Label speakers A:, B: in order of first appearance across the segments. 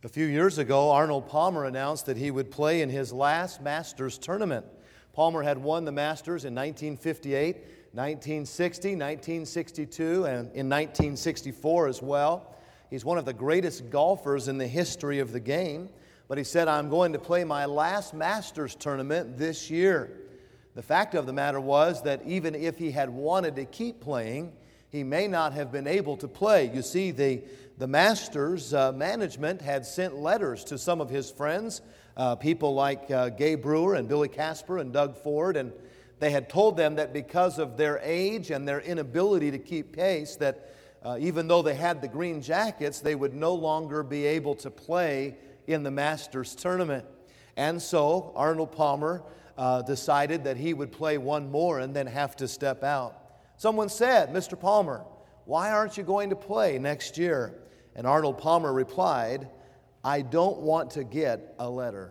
A: A few years ago, Arnold Palmer announced that he would play in his last Masters tournament. Palmer had won the Masters in 1958, 1960, 1962, and in 1964 as well. He's one of the greatest golfers in the history of the game, but he said, "I'm going to play my last Masters tournament this year." The fact of the matter was that even if he had wanted to keep playing, he may not have been able to play. You see, the Masters management had sent letters to some of his friends, people like Gay Brewer and Billy Casper and Doug Ford, and they had told them that because of their age and their inability to keep pace, that even though they had the green jackets, they would no longer be able to play in the Masters tournament. And so Arnold Palmer decided that he would play one more and then have to step out. Someone said, "Mr. Palmer, why aren't you going to play next year?" And Arnold Palmer replied, "I don't want to get a letter.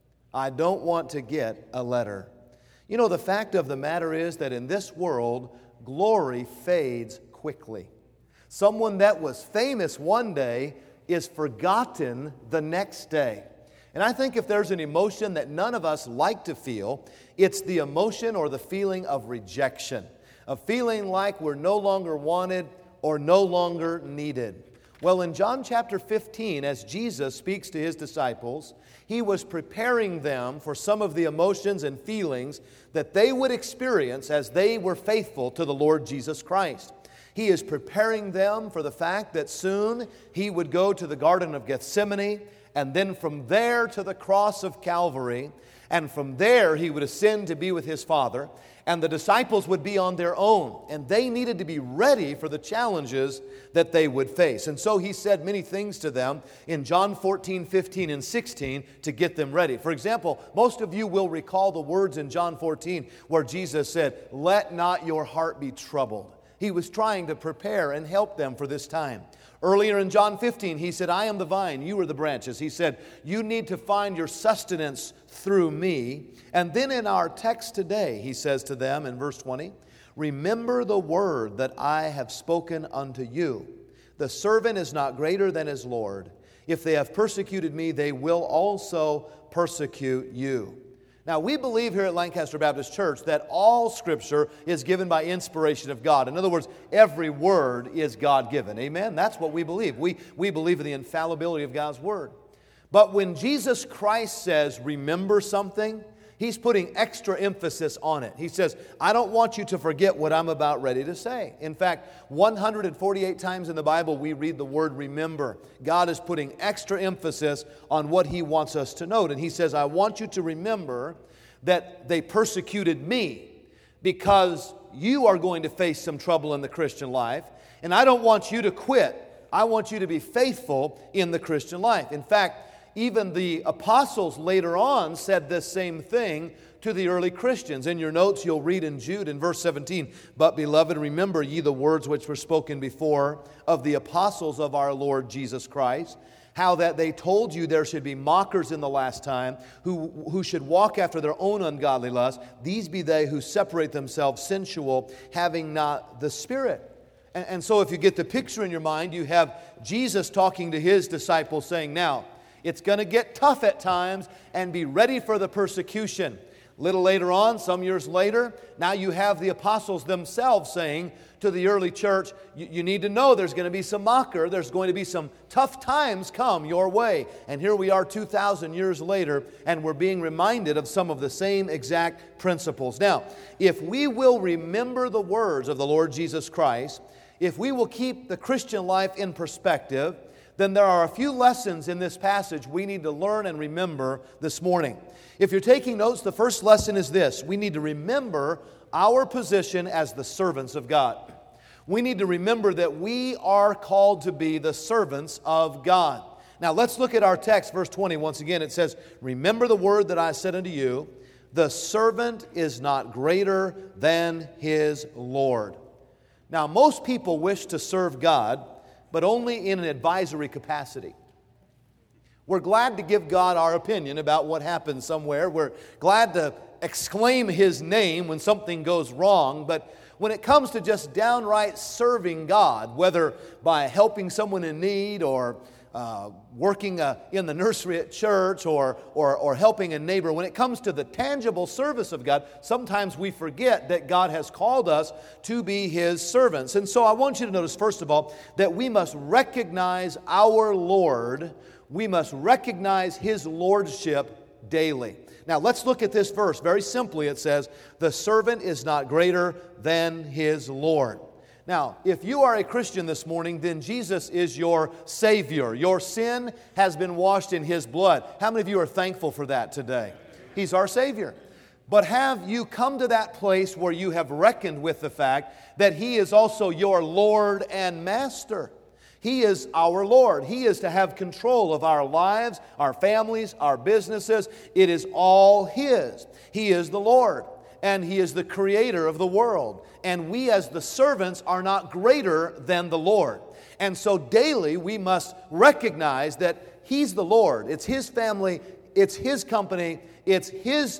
A: I don't want to get a letter." You know, the fact of the matter is that in this world, glory fades quickly. Someone that was famous one day is forgotten the next day. And I think if there's an emotion that none of us like to feel, it's the emotion or the feeling of rejection, of feeling like we're no longer wanted or no longer needed. Well, in John chapter 15, as Jesus speaks to His disciples, He was preparing them for some of the emotions and feelings that they would experience as they were faithful to the Lord Jesus Christ. He is preparing them for the fact that soon He would go to the Garden of Gethsemane, and then from there to the cross of Calvary, and from there He would ascend to be with His Father, and the disciples would be on their own, and they needed to be ready for the challenges that they would face. And so He said many things to them in John 14, 15, and 16 to get them ready. For example, most of you will recall the words in John 14 where Jesus said, "Let not your heart be troubled." He was trying to prepare and help them for this time. Earlier in John 15, He said, "I am the vine, you are the branches." He said, "You need to find your sustenance through me." And then in our text today, He says to them in verse 20, "Remember the word that I have spoken unto you. The servant is not greater than his Lord. If they have persecuted me, they will also persecute you." Now, we believe here at Lancaster Baptist Church that all Scripture is given by inspiration of God. In other words, every word is God-given. Amen? That's what we believe. We believe in the infallibility of God's Word. But when Jesus Christ says, "remember something," He's putting extra emphasis on it. He says, "I don't want you to forget what I'm about ready to say." In fact, 148 times in the Bible we read the word remember. God is putting extra emphasis on what He wants us to note. And He says, "I want you to remember that they persecuted me because you are going to face some trouble in the Christian life. And I don't want you to quit. I want you to be faithful in the Christian life." In fact, even the apostles later on said this same thing to the early Christians. In your notes, you'll read in Jude in verse 17, "But beloved, remember ye the words which were spoken before of the apostles of our Lord Jesus Christ, how that they told you there should be mockers in the last time, who should walk after their own ungodly lusts. These be they who separate themselves sensual, having not the Spirit." And so if you get the picture in your mind, you have Jesus talking to His disciples saying, "Now, it's going to get tough at times, and be ready for the persecution." Little later on, some years later, now you have the apostles themselves saying to the early church, you need to know there's going to be some mocker, there's going to be some tough times come your way. And here we are 2,000 years later, and we're being reminded of some of the same exact principles. Now, if we will remember the words of the Lord Jesus Christ, if we will keep the Christian life in perspective, then there are a few lessons in this passage we need to learn and remember this morning. If you're taking notes, the first lesson is this: we need to remember our position as the servants of God. We need to remember that we are called to be the servants of God. Now let's look at our text, verse 20. Once again, it says, "Remember the word that I said unto you, the servant is not greater than his Lord." Now, most people wish to serve God, but only in an advisory capacity. We're glad to give God our opinion about what happens somewhere. We're glad to exclaim His name when something goes wrong. But when it comes to just downright serving God, whether by helping someone in need or working in the nursery at church or helping a neighbor. When it comes to the tangible service of God, sometimes we forget that God has called us to be His servants. And so I want you to notice, first of all, that we must recognize our Lord. We must recognize His lordship daily. Now, let's look at this verse. Very simply, it says, "The servant is not greater than his Lord." Now, if you are a Christian this morning, then Jesus is your Savior. Your sin has been washed in His blood. How many of you are thankful for that today? He's our Savior. But have you come to that place where you have reckoned with the fact that He is also your Lord and Master? He is our Lord. He is to have control of our lives, our families, our businesses. It is all His. He is the Lord, and He is the creator of the world. And we as the servants are not greater than the Lord. And so daily we must recognize that He's the Lord. It's His family. It's His company. It's His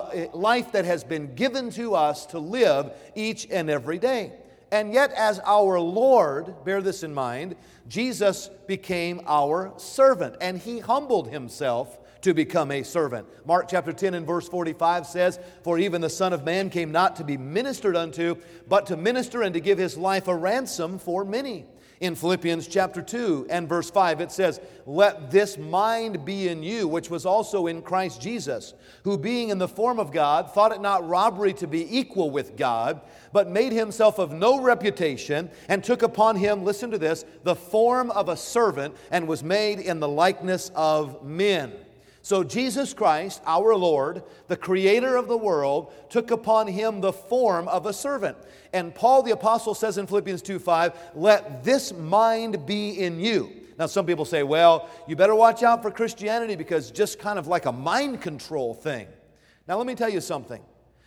A: life that has been given to us to live each and every day. And yet, as our Lord, bear this in mind, Jesus became our servant, and He humbled Himself to become a servant. Mark chapter 10 and verse 45 says, "For even the Son of Man came not to be ministered unto, but to minister and to give His life a ransom for many." In Philippians chapter 2 and verse 5 it says, "Let this mind be in you, which was also in Christ Jesus, who being in the form of God, thought it not robbery to be equal with God, but made Himself of no reputation, and took upon Him," listen to this, "the form of a servant, and was made in the likeness of men." So Jesus Christ, our Lord, the creator of the world, took upon Him the form of a servant. And Paul the Apostle says in Philippians 2:5, "Let this mind be in you." Now some people say, well, you better watch out for Christianity because it's just kind of like a mind control thing. Now let me tell you something.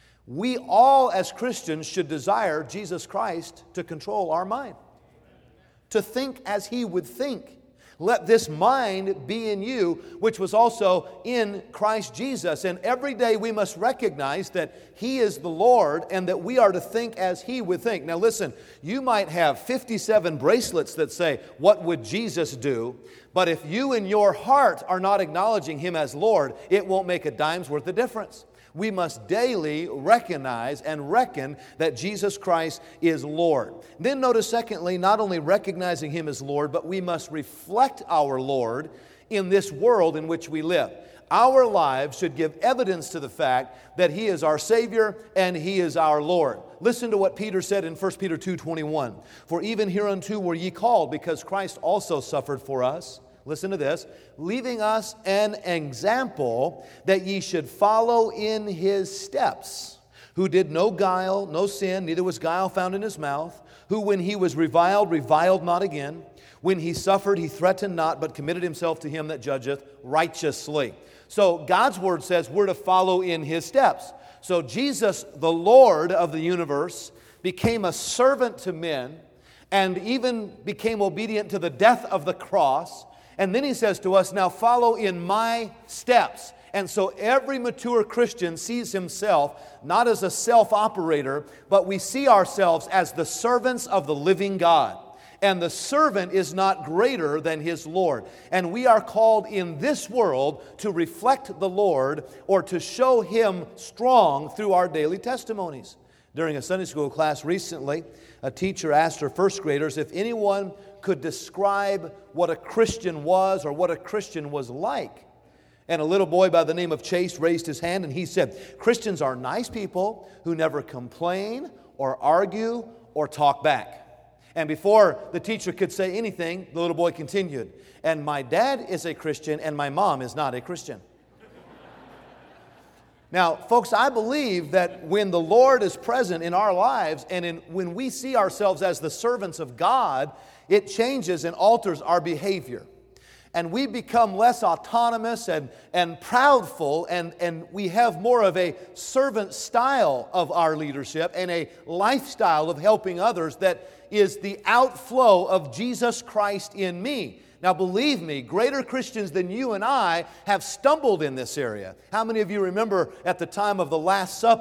A: We all as Christians should desire Jesus Christ to control our mind, to think as He would think. Let this mind be in you, which was also in Christ Jesus. And every day we must recognize that He is the Lord and that we are to think as He would think. Now listen, you might have 57 bracelets that say, "What would Jesus do?" But if you in your heart are not acknowledging Him as Lord, it won't make a dime's worth of difference. We must daily recognize and reckon that Jesus Christ is Lord. Then notice, secondly, not only recognizing Him as Lord, but we must reflect our Lord in this world in which we live. Our lives should give evidence to the fact that He is our Savior and He is our Lord. Listen to what Peter said in 1 Peter 2:21. "For even hereunto were ye called, because Christ also suffered for us." Listen to this, "leaving us an example that ye should follow in His steps, who did no guile, no sin, neither was guile found in His mouth, who when He was reviled, reviled not again. When He suffered, He threatened not, but committed Himself to Him that judgeth righteously." So God's Word says we're to follow in His steps. So Jesus, the Lord of the universe, became a servant to men and even became obedient to the death of the cross. And then He says to us, "Now follow in my steps." And so every mature Christian sees himself not as a self-operator, but we see ourselves as the servants of the living God. And the servant is not greater than his Lord. And we are called in this world to reflect the Lord or to show Him strong through our daily testimonies. During a Sunday school class recently, a teacher asked her first graders if anyone could describe what a Christian was or what a Christian was like. And a little boy by the name of Chase raised his hand and he said, "Christians are nice people who never complain or argue or talk back." And before the teacher could say anything, the little boy continued, "And my dad is a Christian and my mom is not a Christian." Now, folks, I believe that when the Lord is present in our lives and when we see ourselves as the servants of God, it changes and alters our behavior. And we become less autonomous and proudful, and we have more of a servant style of our leadership and a lifestyle of helping others that is the outflow of Jesus Christ in me. Now, believe me, greater Christians than you and I have stumbled in this area. How many of you remember at the time of the Last Supper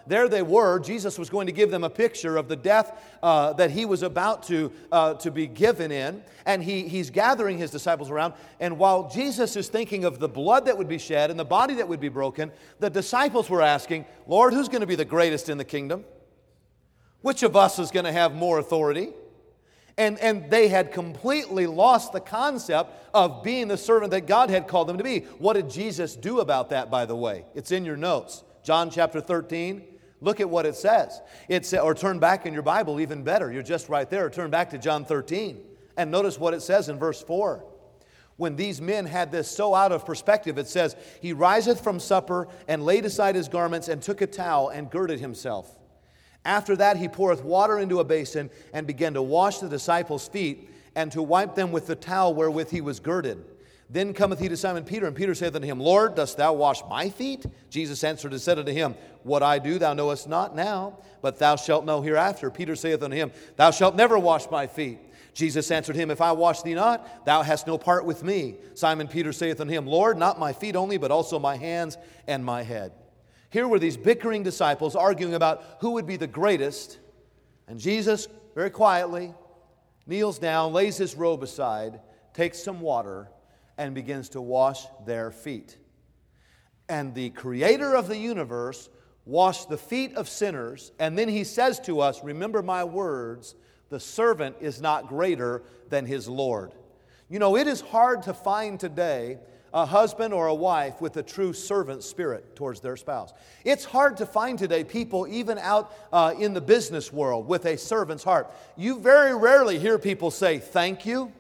A: There they were. Jesus was going to give them a picture of the death that he was about to be given in. And he's gathering his disciples around. And while Jesus is thinking of the blood that would be shed and the body that would be broken, the disciples were asking, Lord, who's going to be the greatest in the kingdom? Which of us is going to have more authority? And they had completely lost the concept of being the servant that God had called them to be. What did Jesus do about that, by the way? It's in your notes. John chapter 13. Look at what it says. Or turn back in your Bible, even better. You're just right there. Turn back to John 13. And notice what it says in verse 4. When these men had this so out of perspective, it says, He riseth from supper, and laid aside his garments, and took a towel, and girded himself. After that he poureth water into a basin, and began to wash the disciples' feet, and to wipe them with the towel wherewith he was girded. Then cometh he to Simon Peter, and Peter saith unto him, Lord, dost thou wash my feet? Jesus answered and said unto him, What I do thou knowest not now, but thou shalt know hereafter. Peter saith unto him, Thou shalt never wash my feet. Jesus answered him, If I wash thee not, thou hast no part with me. Simon Peter saith unto him, Lord, not my feet only, but also my hands and my head. Here were these bickering disciples arguing about who would be the greatest. And Jesus, very quietly, kneels down, lays his robe aside, takes some water, and begins to wash their feet. And the Creator of the universe washed the feet of sinners, and then he says to us, remember my words, the servant is not greater than his Lord. You know, it is hard to find today a husband or a wife with a true servant spirit towards their spouse. It's hard to find today people even out in the business world with a servant's heart. You very rarely hear people say, thank you.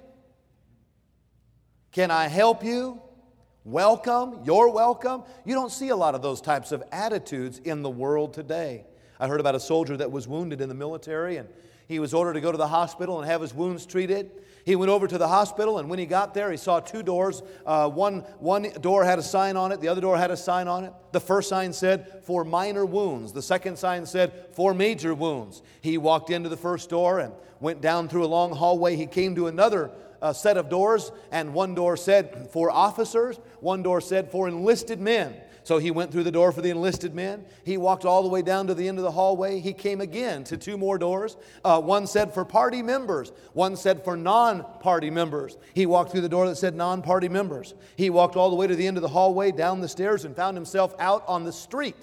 A: Can I help you? Welcome. You're welcome. You don't see a lot of those types of attitudes in the world today. I heard about a soldier that was wounded in the military, and he was ordered to go to the hospital and have his wounds treated. He went over to the hospital, and when he got there, he saw two doors. One door had a sign on it. The other door had a sign on it. The first sign said, for minor wounds. The second sign said, for major wounds. He walked into the first door and went down through a long hallway. He came to another set of doors, and one door said for officers, one door said for enlisted men. So he went through the door for the enlisted men. He walked all the way down to the end of the hallway. He came again to two more doors. One said for party members. One said for non-party members. He walked through the door that said non-party members. He walked all the way to the end of the hallway, down the stairs, and found himself out on the street.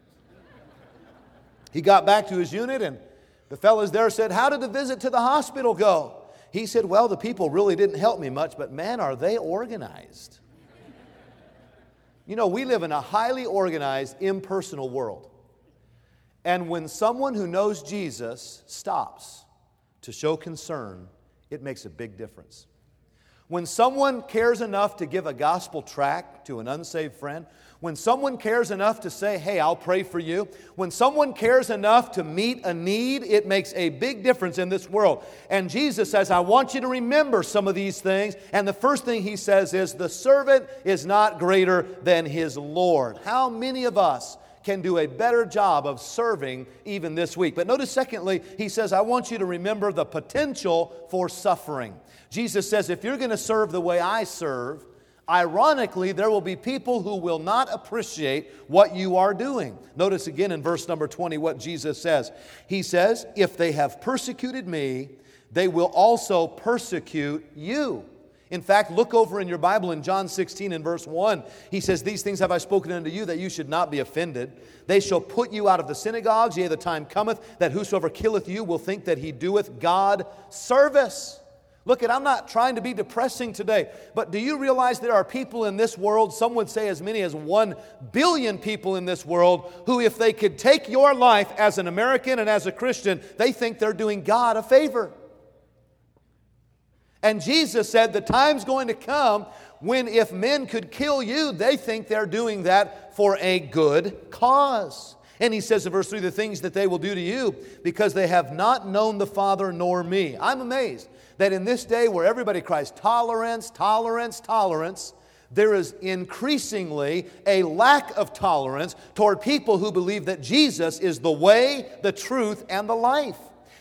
A: He got back to his unit, and the fellas there said, how did the visit to the hospital go? He said, well, the people really didn't help me much, but man, are they organized. You know, we live in a highly organized, impersonal world. And when someone who knows Jesus stops to show concern, it makes a big difference. When someone cares enough to give a gospel tract to an unsaved friend, when someone cares enough to say, hey, I'll pray for you, when someone cares enough to meet a need, it makes a big difference in this world. And Jesus says, I want you to remember some of these things. And the first thing he says is, the servant is not greater than his Lord. How many of us can do a better job of serving even this week? But notice secondly, he says, I want you to remember the potential for suffering. Jesus says, if you're going to serve the way I serve, ironically, there will be people who will not appreciate what you are doing. Notice again in verse number 20 what Jesus says. He says, if they have persecuted me, they will also persecute you. In fact, look over in your Bible in John 16 and verse 1. He says, these things have I spoken unto you, that you should not be offended. They shall put you out of the synagogues. Yea, the time cometh, that whosoever killeth you will think that he doeth God service. Look, I'm not trying to be depressing today, but do you realize there are people in this world, some would say as many as 1 billion people in this world, who if they could take your life as an American and as a Christian, they think they're doing God a favor. And Jesus said the time's going to come when if men could kill you, they think they're doing that for a good cause. And he says in verse 3, the things that they will do to you, because they have not known the Father nor me. I'm amazed that in this day where everybody cries tolerance, tolerance, tolerance, there is increasingly a lack of tolerance toward people who believe that Jesus is the way, the truth, and the life.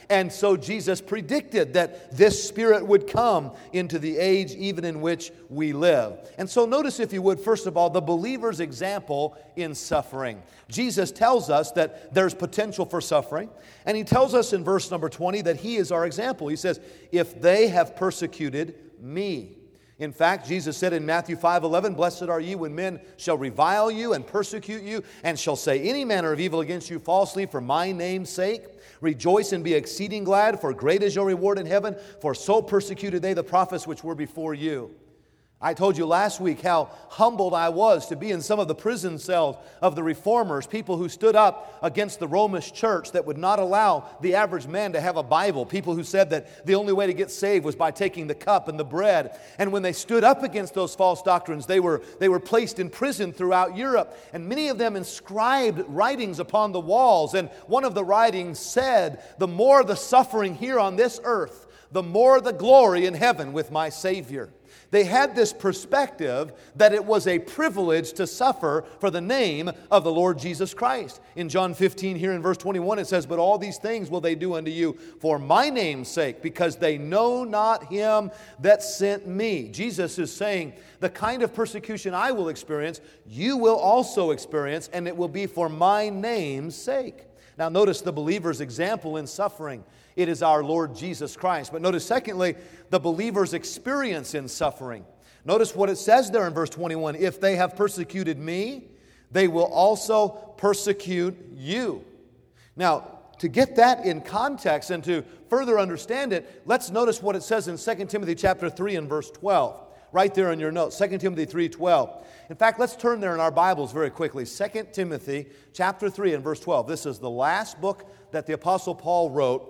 A: And so Jesus predicted that this Spirit would come into the age even in which we live. And so notice, if you would, first of all, the believer's example in suffering. Jesus tells us that there's potential for suffering. And he tells us in verse number 20 that he is our example. He says, if they have persecuted me. In fact, Jesus said in Matthew 5:11, blessed are ye when men shall revile you and persecute you, and shall say any manner of evil against you falsely for my name's sake. Rejoice and be exceeding glad, for great is your reward in heaven, for so persecuted they the prophets which were before you. I told you last week how humbled I was to be in some of the prison cells of the reformers, people who stood up against the Romish church that would not allow the average man to have a Bible, people who said that the only way to get saved was by taking the cup and the bread. And when they stood up against those false doctrines, they were placed in prison throughout Europe. And many of them inscribed writings upon the walls. And one of the writings said, the more the suffering here on this earth, the more the glory in heaven with my Savior. They had this perspective that it was a privilege to suffer for the name of the Lord Jesus Christ. In John 15 here in verse 21 it says, but all these things will they do unto you for my name's sake, because they know not him that sent me. Jesus is saying, the kind of persecution I will experience, you will also experience, and it will be for my name's sake. Now notice the believer's example in suffering. It is our Lord Jesus Christ. But notice, secondly, the believer's experience in suffering. Notice what it says there in verse 21. If they have persecuted me, they will also persecute you. Now, to get that in context and to further understand it, let's notice what it says in 2 Timothy chapter 3 and verse 12. Right there in your notes, 2 Timothy 3:12. In fact, let's turn there in our Bibles very quickly. 2 Timothy chapter 3 and verse 12. This is the last book that the Apostle Paul wrote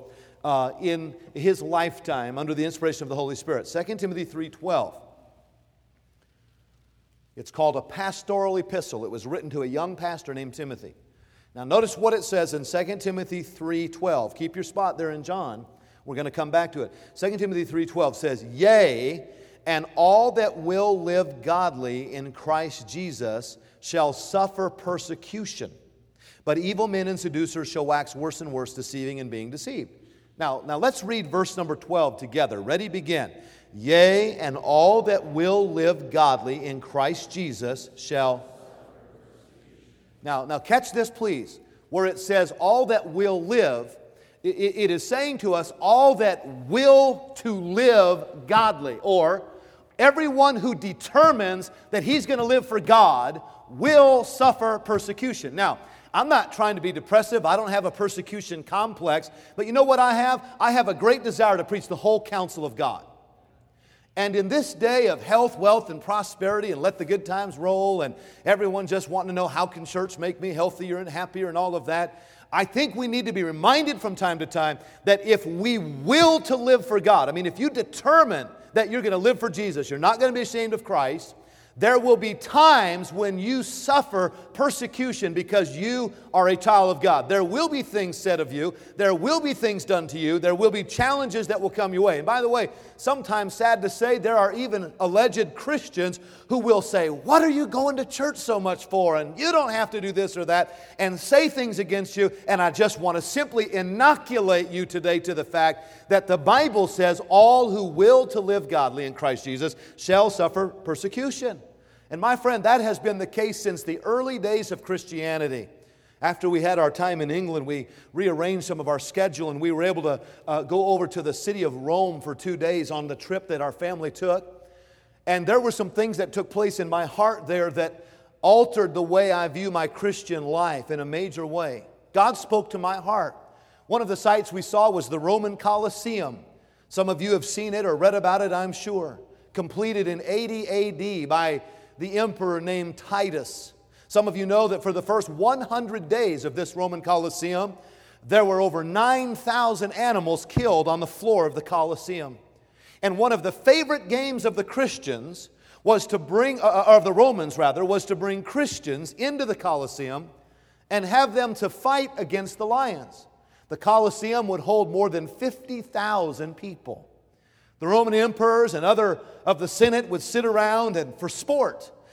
A: in his lifetime under the inspiration of the Holy Spirit. 2 Timothy 3:12. It's called a pastoral epistle. It was written to a young pastor named Timothy. Now notice what it says in 2 Timothy 3:12. Keep your spot there in John. We're going to come back to it. 2 Timothy 3:12 says, yea, and all that will live godly in Christ Jesus shall suffer persecution. But evil men and seducers shall wax worse and worse, deceiving and being deceived. Now let's read verse number 12 together. Ready, begin. Yea, and all that will live godly in Christ Jesus shall... Now catch this, please. Where it says all that will live, it is saying to us all that will to live godly, or everyone who determines that he's going to live for God will suffer persecution. Now, I'm not trying to be depressive. I don't have a persecution complex. But you know what I have? I have a great desire to preach the whole counsel of God. And in this day of health, wealth, and prosperity, and let the good times roll, and everyone just wanting to know how can church make me healthier and happier and all of that, I think we need to be reminded from time to time that if we will to live for God, I mean, if you determine that you're going to live for Jesus, you're not going to be ashamed of Christ, there will be times when you suffer persecution because you are a child of God. There will be things said of you. There will be things done to you. There will be challenges that will come your way. And by the way, sometimes, sad to say, there are even alleged Christians who will say, what are you going to church so much for? And you don't have to do this or that, and say things against you. And I just want to simply inoculate you today to the fact that the Bible says all who will to live godly in Christ Jesus shall suffer persecution. And my friend, that has been the case since the early days of Christianity. After we had our time in England, we rearranged some of our schedule, and we were able to go over to the city of Rome for 2 days on the trip that our family took. And there were some things that took place in my heart there that altered the way I view my Christian life in a major way. God spoke to my heart. One of the sights we saw was the Roman Colosseum. Some of you have seen it or read about it, I'm sure. Completed in 80 A.D. by the emperor named Titus. Some of you know that for the first 100 days of this Roman Colosseum, there were over 9,000 animals killed on the floor of the Colosseum. And one of the favorite games of the Christians was to bring, of the Romans rather, was to bring Christians into the Colosseum and have them to fight against the lions. The Colosseum would hold more than 50,000 people. The Roman emperors and other of the Senate would sit around and for sport,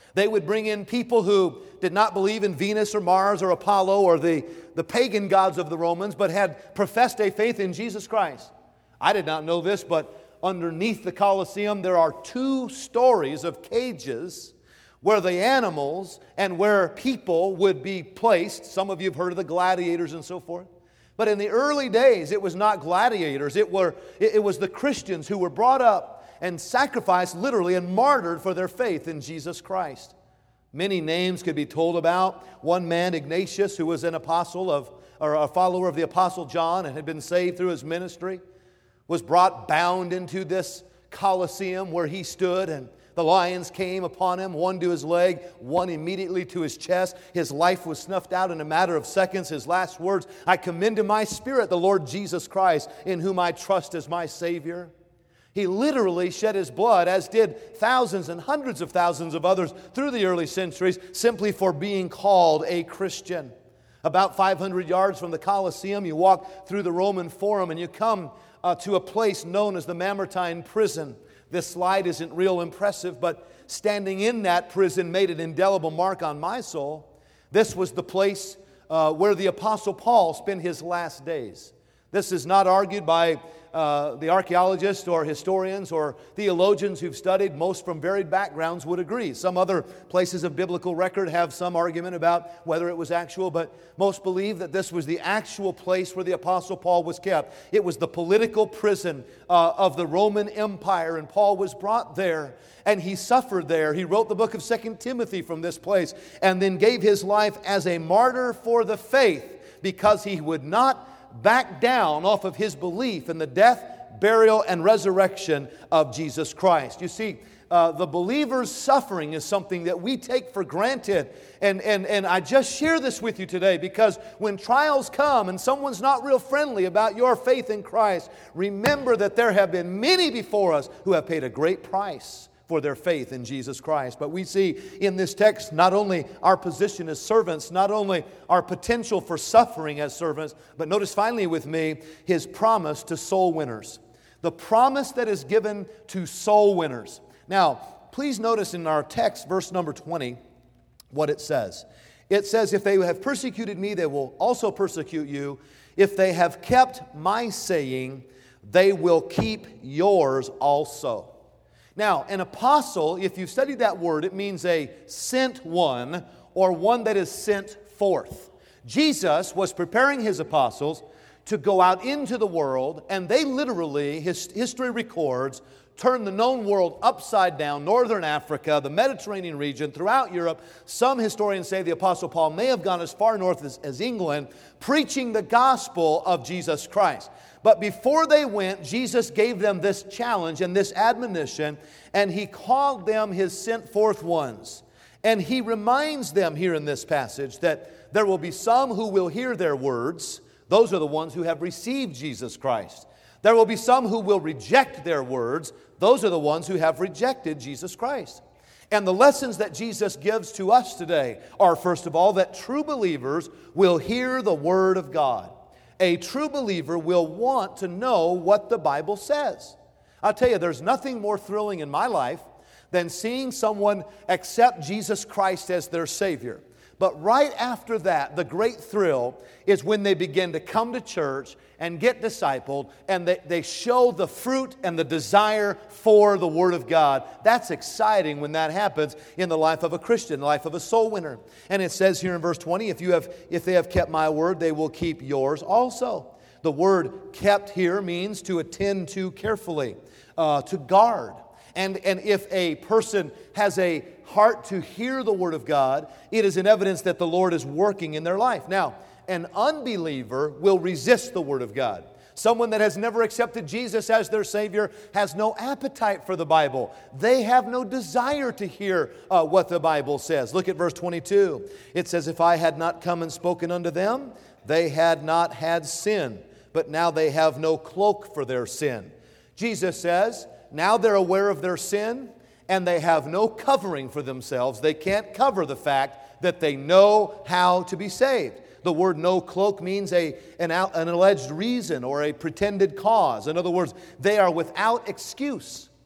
A: They would bring in people who did not believe in Venus or Mars or Apollo or the pagan gods of the Romans, but had professed a faith in Jesus Christ. I did not know this, but underneath the Colosseum there are 2 stories of cages where the animals and where people would be placed. Some of you have heard of the gladiators and so forth. But in the early days, it was not gladiators. It was the Christians who were brought up and sacrificed literally and martyred for their faith in Jesus Christ. Many names could be told about. One man, Ignatius, who was an apostle or a follower of the Apostle John and had been saved through his ministry, was brought bound into this Colosseum where he stood, and the lions came upon him, one to his leg, one immediately to his chest. His life was snuffed out in a matter of seconds. His last words, "I commend to my spirit the Lord Jesus Christ, in whom I trust as my Savior." He literally shed his blood, as did thousands and hundreds of thousands of others through the early centuries, simply for being called a Christian. About 500 yards from the Colosseum, you walk through the Roman Forum and you come to a place known as the Mamertine Prison. This slide isn't real impressive, but standing in that prison made an indelible mark on my soul. This was the place where the Apostle Paul spent his last days. This is not argued by the archaeologists or historians or theologians who've studied. Most from varied backgrounds would agree. Some other places of biblical record have some argument about whether it was actual, but most believe that this was the actual place where the Apostle Paul was kept. It was the political prison of the Roman Empire, and Paul was brought there, and he suffered there. He wrote the book of 2 Timothy from this place, and then gave his life as a martyr for the faith, because he would not back down off of his belief in the death, burial, and resurrection of Jesus Christ. You see, the believer's suffering is something that we take for granted. And I just share this with you today because when trials come and someone's not real friendly about your faith in Christ, remember that there have been many before us who have paid a great price for their faith in Jesus Christ. But we see in this text not only our position as servants, not only our potential for suffering as servants, but notice finally with me his promise to soul winners. The promise that is given to soul winners. Now, please notice in our text, verse number 20, what it says. It says, "If they have persecuted me, they will also persecute you. If they have kept my saying, they will keep yours also." Now, an apostle, if you've studied that word, it means a sent one or one that is sent forth. Jesus was preparing his apostles to go out into the world, and they literally, history records, turned the known world upside down. Northern Africa, the Mediterranean region, throughout Europe. Some historians say the Apostle Paul may have gone as far north as England, preaching the gospel of Jesus Christ. But before they went, Jesus gave them this challenge and this admonition, and he called them his sent forth ones. And he reminds them here in this passage that there will be some who will hear their words. Those are the ones who have received Jesus Christ. There will be some who will reject their words. Those are the ones who have rejected Jesus Christ. And the lessons that Jesus gives to us today are, first of all, that true believers will hear the Word of God. A true believer will want to know what the Bible says. I'll tell you, there's nothing more thrilling in my life than seeing someone accept Jesus Christ as their Savior. But right after that, the great thrill is when they begin to come to church and get discipled, and they show the fruit and the desire for the Word of God. That's exciting when that happens in the life of a Christian, the life of a soul winner. And it says here in verse 20, if they have kept my word, they will keep yours also. The word kept here means to attend to carefully, to guard. And if a person has a heart to hear the Word of God, it is an evidence that the Lord is working in their life. Now, an unbeliever will resist the Word of God. Someone that has never accepted Jesus as their Savior has no appetite for the Bible. They have no desire to hear what the Bible says. Look at verse 22. It says, "If I had not come and spoken unto them, they had not had sin, but now they have no cloak for their sin." Jesus says, now they're aware of their sin, and they have no covering for themselves. They can't cover the fact that they know how to be saved. The word "no cloak" means an alleged reason or a pretended cause. In other words, they are without excuse.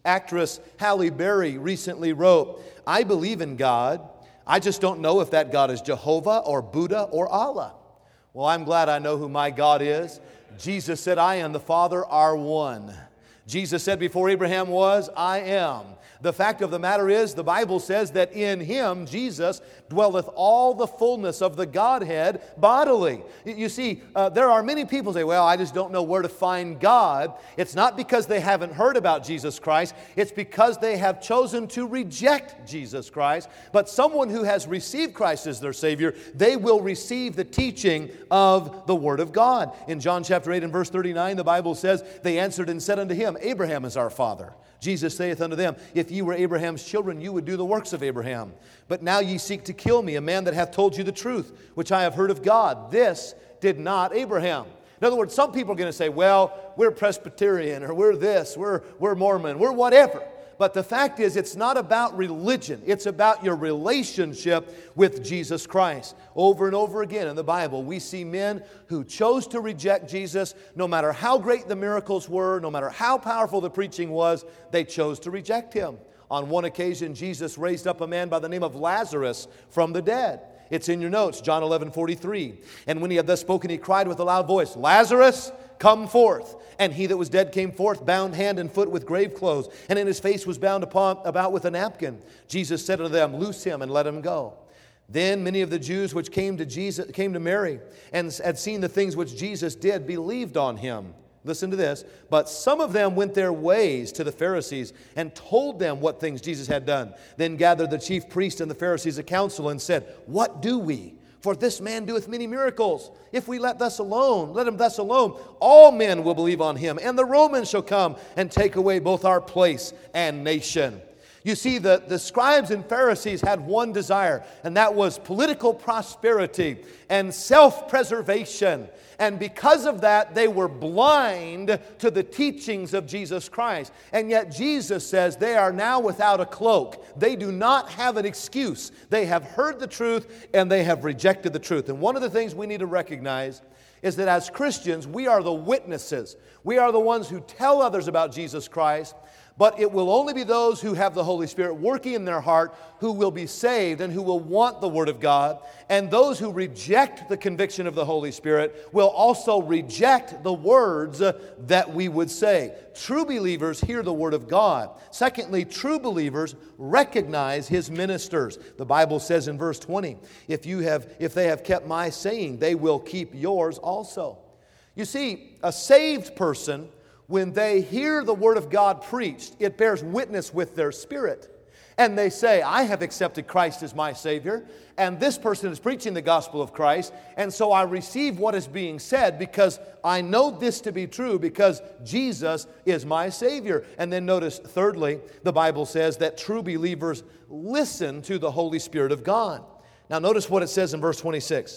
A: Actress Halle Berry recently wrote, "I believe in God. I just don't know if that God is Jehovah or Buddha or Allah." Well, I'm glad I know who my God is. Jesus said, "I and the Father are one." Jesus said before Abraham was, "I am." The fact of the matter is, the Bible says that in Him, Jesus, dwelleth all the fullness of the Godhead bodily. You see, there are many people who say, "Well, I just don't know where to find God." It's not because they haven't heard about Jesus Christ. It's because they have chosen to reject Jesus Christ. But someone who has received Christ as their Savior, they will receive the teaching of the Word of God. In John chapter 8 and verse 39, the Bible says, "They answered and said unto him, Abraham is our father. Jesus saith unto them, If ye were Abraham's children, you would do the works of Abraham. But now ye seek to kill me, a man that hath told you the truth, which I have heard of God. This did not Abraham." In other words, some people are going to say, "Well, we're Presbyterian, or we're this, we're Mormon, we're whatever." But the fact is, it's not about religion. It's about your relationship with Jesus Christ. Over and over again in the Bible, we see men who chose to reject Jesus. No matter how great the miracles were, no matter how powerful the preaching was, they chose to reject Him. On one occasion, Jesus raised up a man by the name of Lazarus from the dead. It's in your notes, John 11:43. "And when he had thus spoken, he cried with a loud voice, Lazarus, come forth. And he that was dead came forth, bound hand and foot with grave clothes, and in his face was bound about with a napkin. Jesus said unto them, Loose him and let him go. Then many of the Jews which came to Mary, and had seen the things which Jesus did, believed on him." Listen to this. "But some of them went their ways to the Pharisees, and told them what things Jesus had done. Then gathered the chief priests and the Pharisees a council, and said, What do we? For this man doeth many miracles. If we let him thus alone, all men will believe on him, and the Romans shall come and take away both our place and nation." You see, the scribes and Pharisees had one desire, and that was political prosperity and self-preservation. And because of that, they were blind to the teachings of Jesus Christ. And yet Jesus says they are now without a cloak. They do not have an excuse. They have heard the truth and they have rejected the truth. And one of the things we need to recognize is that as Christians, we are the witnesses. We are the ones who tell others about Jesus Christ. But it will only be those who have the Holy Spirit working in their heart who will be saved and who will want the Word of God. And those who reject the conviction of the Holy Spirit will also reject the words that we would say. True believers hear the Word of God. Secondly, true believers recognize His ministers. The Bible says in verse 20, if they have kept my saying, they will keep yours also. You see, a saved person, when they hear the Word of God preached, it bears witness with their spirit. And they say, I have accepted Christ as my Savior, and this person is preaching the gospel of Christ, and so I receive what is being said because I know this to be true because Jesus is my Savior. And then notice, thirdly, the Bible says that true believers listen to the Holy Spirit of God. Now notice what it says in verse 26.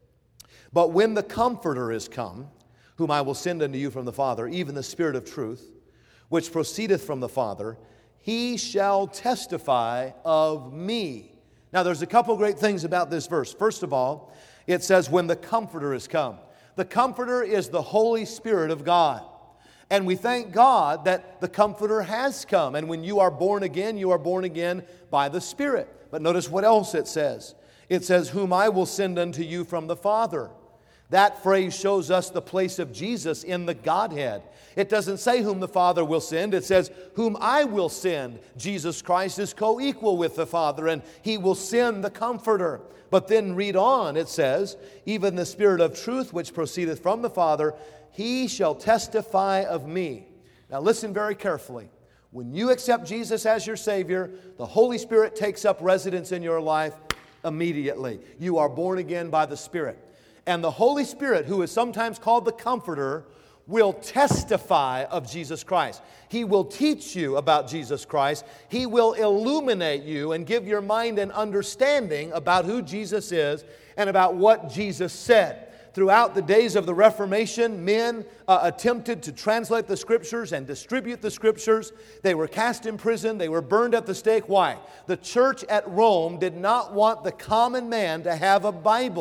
A: "But when the Comforter is come, whom I will send unto you from the Father, even the Spirit of truth, which proceedeth from the Father, He shall testify of me." Now there's a couple great things about this verse. First of all, it says, when the Comforter is come. The Comforter is the Holy Spirit of God. And we thank God that the Comforter has come. And when you are born again by the Spirit. But notice what else it says. It says, whom I will send unto you from the Father. That phrase shows us the place of Jesus in the Godhead. It doesn't say whom the Father will send. It says whom I will send. Jesus Christ is co-equal with the Father, and He will send the Comforter. But then read on, it says, even the Spirit of truth which proceedeth from the Father, He shall testify of me. Now listen very carefully. When you accept Jesus as your Savior, the Holy Spirit takes up residence in your life immediately. You are born again by the Spirit. And the Holy Spirit, who is sometimes called the Comforter, will testify of Jesus Christ. He will teach you about Jesus Christ. He will illuminate you and give your mind an understanding about who Jesus is and about what Jesus said. Throughout the days of the Reformation, men attempted to translate the Scriptures and distribute the Scriptures. They were cast in prison. They were burned at the stake. Why? The church at Rome did not want the common man to have a Bible.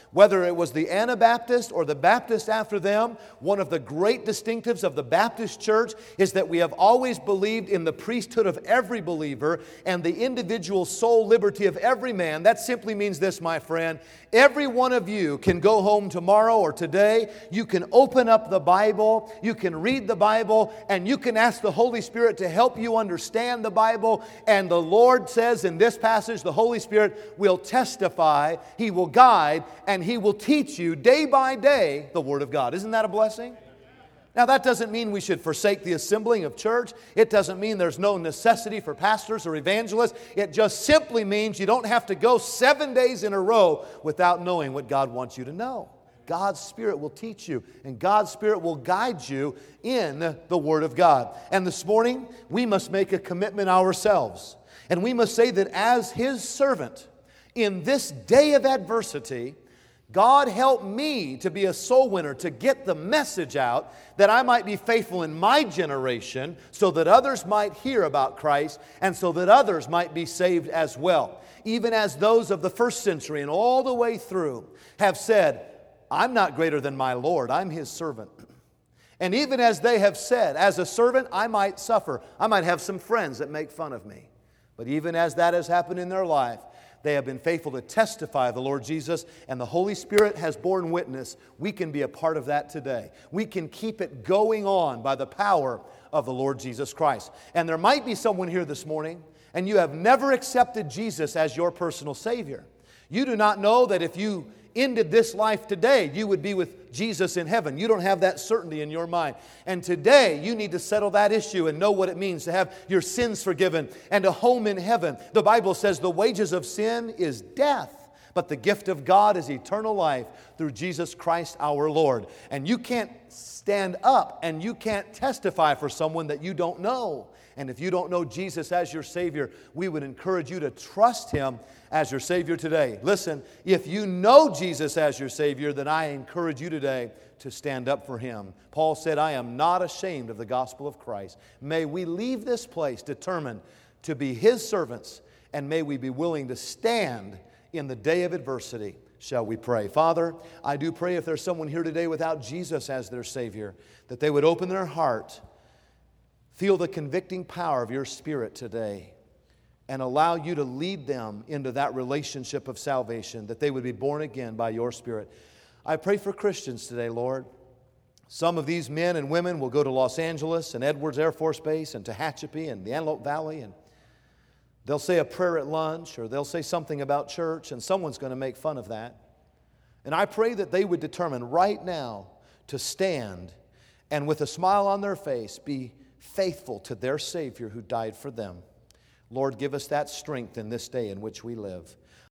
A: Whether it was the Anabaptist or the Baptist after them, one of the great distinctives of the Baptist church is that we have always believed in the priesthood of every believer and the individual soul liberty of every man. That simply means this, my friend. Every one of you can go home tomorrow or today. You can open up the Bible, you can read the Bible, and you can ask the Holy Spirit to help you understand the Bible. And the Lord says in this passage, the Holy Spirit will testify, He will guide, and He will teach you day by day the Word of God. Isn't that a blessing? Now, that doesn't mean we should forsake the assembling of church. It doesn't mean there's no necessity for pastors or evangelists. It just simply means you don't have to go 7 days in a row without knowing what God wants you to know. God's Spirit will teach you, and God's Spirit will guide you in the Word of God. And this morning, we must make a commitment ourselves. And we must say that as His servant, in this day of adversity, God help me to be a soul winner, to get the message out, that I might be faithful in my generation, so that others might hear about Christ, and so that others might be saved as well. Even as those of the first century and all the way through have said, I'm not greater than my Lord, I'm His servant. And even as they have said, as a servant, I might suffer. I might have some friends that make fun of me. But even as that has happened in their life, they have been faithful to testify of the Lord Jesus, and the Holy Spirit has borne witness. We can be a part of that today. We can keep it going on by the power of the Lord Jesus Christ. And there might be someone here this morning, and you have never accepted Jesus as your personal Savior. You do not know that if you ended this life today, you would be with Jesus in heaven. You don't have that certainty in your mind. And today, you need to settle that issue and know what it means to have your sins forgiven and a home in heaven. The Bible says the wages of sin is death, but the gift of God is eternal life through Jesus Christ our Lord. And you can't stand up and you can't testify for someone that you don't know. And if you don't know Jesus as your Savior, we would encourage you to trust Him as your Savior today. Listen, if you know Jesus as your Savior, then I encourage you today to stand up for Him. Paul said, I am not ashamed of the gospel of Christ. May we leave this place determined to be His servants, and may we be willing to stand in the day of adversity. Shall we pray? Father, I do pray if there's someone here today without Jesus as their Savior, that they would open their heart, feel the convicting power of your Spirit today, and allow you to lead them into that relationship of salvation, that they would be born again by your Spirit. I pray for Christians today, Lord. Some of these men and women will go to Los Angeles and Edwards Air Force Base and Tehachapi and the Antelope Valley, and they'll say a prayer at lunch, or they'll say something about church, and someone's going to make fun of that. And I pray that they would determine right now to stand and with a smile on their face be faithful to their Savior who died for them. Lord, give us that strength in this day in which we live.